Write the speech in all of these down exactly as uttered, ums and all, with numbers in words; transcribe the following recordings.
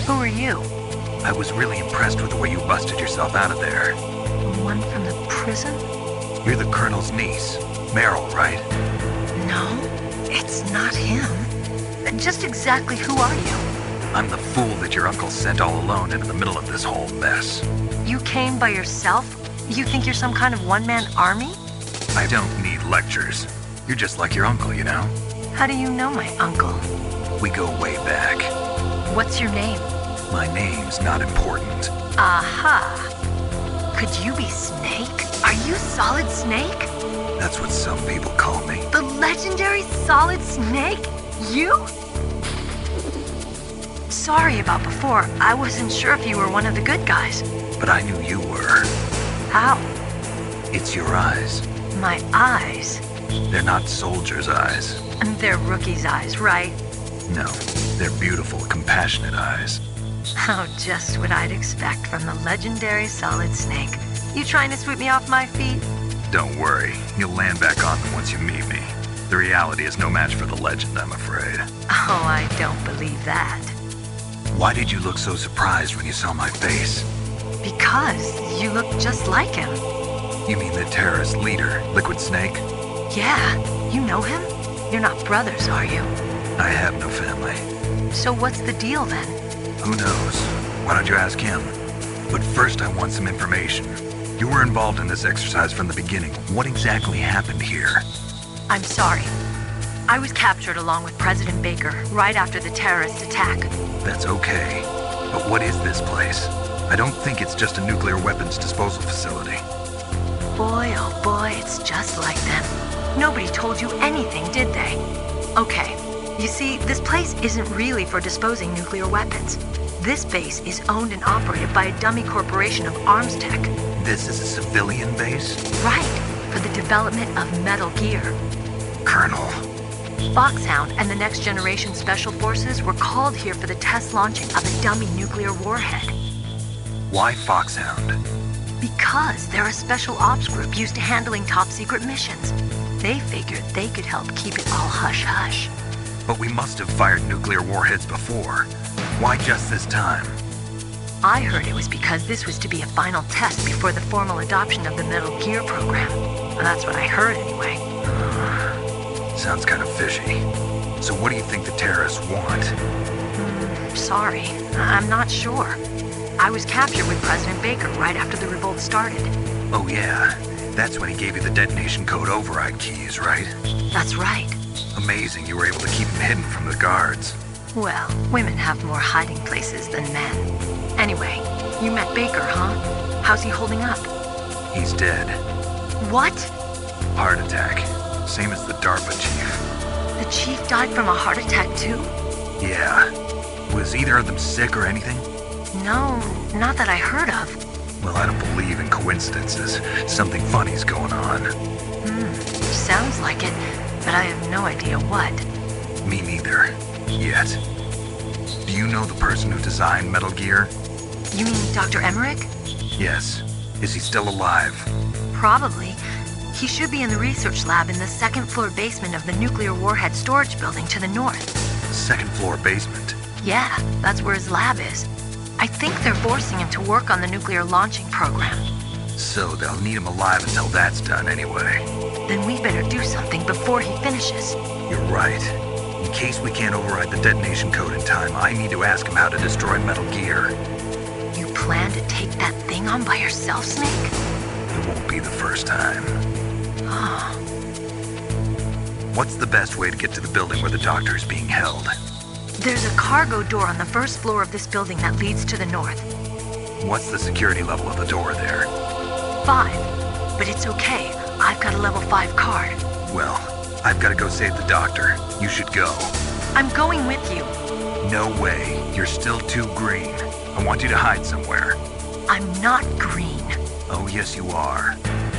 Who are you? I was really impressed with the way you busted yourself out of there. The one from the prison? You're the Colonel's niece, Meryl, right? No, it's not him. Just exactly who are you? I'm the fool that your uncle sent all alone into the middle of this whole mess. You came by yourself? You think you're some kind of one-man army? I don't need lectures. You're just like your uncle, you know? How do you know my uncle? We go way back. What's your name? My name's not important. Aha. Could you be Snake? Are you Solid Snake? That's what some people call me. The legendary Solid Snake? You? Sorry about before. I wasn't sure if you were one of the good guys. But I knew you were. How? It's your eyes. My eyes? They're not soldiers' eyes. They're rookies' eyes, right? No, they're beautiful, compassionate eyes. Oh, just what I'd expect from the legendary Solid Snake. You trying to sweep me off my feet? Don't worry, you'll land back on them once you meet me. The reality is no match for the legend, I'm afraid. Oh, I don't believe that. Why did you look so surprised when you saw my face? Because you look just like him. You mean the terrorist leader, Liquid Snake? Yeah, you know him? You're not brothers, are you? I have no family. So what's the deal then? Who knows? Why don't you ask him? But first I want some information. You were involved in this exercise from the beginning. What exactly happened here? I'm sorry. I was captured along with President Baker right after the terrorist attack. That's okay. But what is this place? I don't think it's just a nuclear weapons disposal facility. Boy, oh boy, it's just like them. Nobody told you anything, did they? Okay, you see, this place isn't really for disposing nuclear weapons. This base is owned and operated by a dummy corporation of arms tech. This is a civilian base? Right, for the development of Metal Gear. Colonel. Foxhound and the Next Generation Special Forces were called here for the test launching of a dummy nuclear warhead. Why Foxhound? Because they're a special ops group used to handling top-secret missions. They figured they could help keep it all hush-hush. But we must have fired nuclear warheads before. Why just this time? I heard it was because this was to be a final test before the formal adoption of the Metal Gear program. That's what I heard anyway. Uh, sounds kind of fishy. So what do you think the terrorists want? Mm, sorry, I'm not sure. I was captured with President Baker right after the revolt started. Oh yeah, that's when he gave you the detonation code override keys, right? That's right. Amazing you were able to keep him hidden from the guards. Well, women have more hiding places than men. Anyway, you met Baker, huh? How's he holding up? He's dead. What? Heart attack. Same as the DARPA chief. The chief died from a heart attack too? Yeah. Was either of them sick or anything? No, not that I heard of. Well, I don't believe in coincidences. Something funny's going on. Hmm, sounds like it, but I have no idea what. Me neither. Yet. Do you know the person who designed Metal Gear? You mean Doctor Emmerich? Yes. Is he still alive? Probably. He should be in the research lab in the second floor basement of the nuclear warhead storage building to the north. Second floor basement? Yeah, that's where his lab is. I think they're forcing him to work on the nuclear launching program. So they'll need him alive until that's done anyway. Then we better do something before he finishes. You're right. In case we can't override the detonation code in time, I need to ask him how to destroy Metal Gear. You plan to take that thing on by yourself, Snake? It won't be the first time. Oh. What's the best way to get to the building where the doctor is being held? There's a cargo door on the first floor of this building that leads to the north. What's the security level of the door there? Five. But it's okay. I've got a level five card. Well, I've got to go save the doctor. You should go. I'm going with you. No way. You're still too green. I want you to hide somewhere. I'm not green. Oh, yes, you are.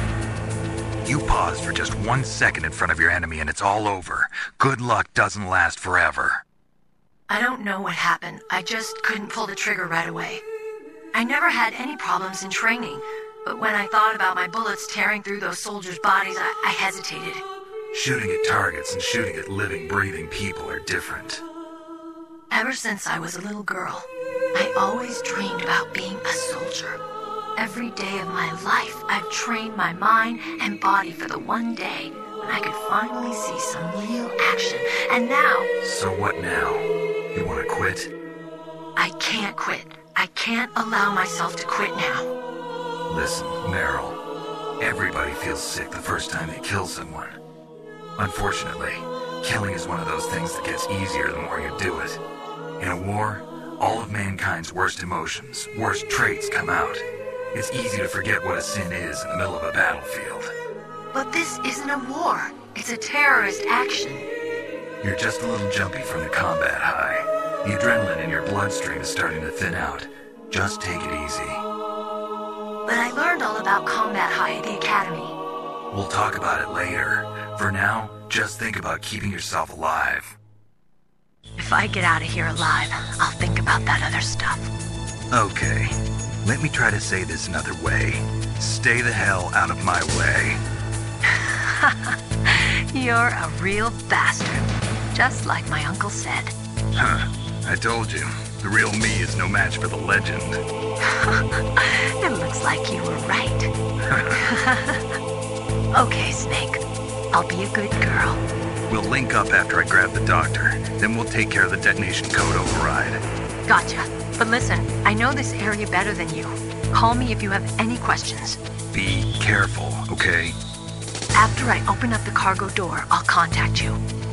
You pause for just one second in front of your enemy and it's all over. Good luck doesn't last forever. I don't know what happened. I just couldn't pull the trigger right away. I never had any problems in training, but when I thought about my bullets tearing through those soldiers' bodies, I, I hesitated. Shooting at targets and shooting at living, breathing people are different. Ever since I was a little girl, I always dreamed about being a soldier. Every day of my life, I've trained my mind and body for the one day when I could finally see some real action. And now... So what now? You want to quit? I can't quit. I can't allow myself to quit now. Listen, Meryl. Everybody feels sick the first time they kill someone. Unfortunately, killing is one of those things that gets easier the more you do it. In a war, all of mankind's worst emotions, worst traits come out. It's easy to forget what a sin is in the middle of a battlefield. But this isn't a war. It's a terrorist action. You're just a little jumpy from the combat high. The adrenaline in your bloodstream is starting to thin out. Just take it easy. But I learned all about combat high at the academy. We'll talk about it later. For now, just think about keeping yourself alive. If I get out of here alive, I'll think about that other stuff. Okay. Let me try to say this another way. Stay the hell out of my way. You're a real bastard. Just like my uncle said. Huh. I told you. The real me is no match for the legend. It looks like you were right. Okay, Snake. I'll be a good girl. We'll link up after I grab the doctor. Then we'll take care of the detonation code override. Gotcha. But listen, I know this area better than you. Call me if you have any questions. Be careful, okay? After I open up the cargo door, I'll contact you.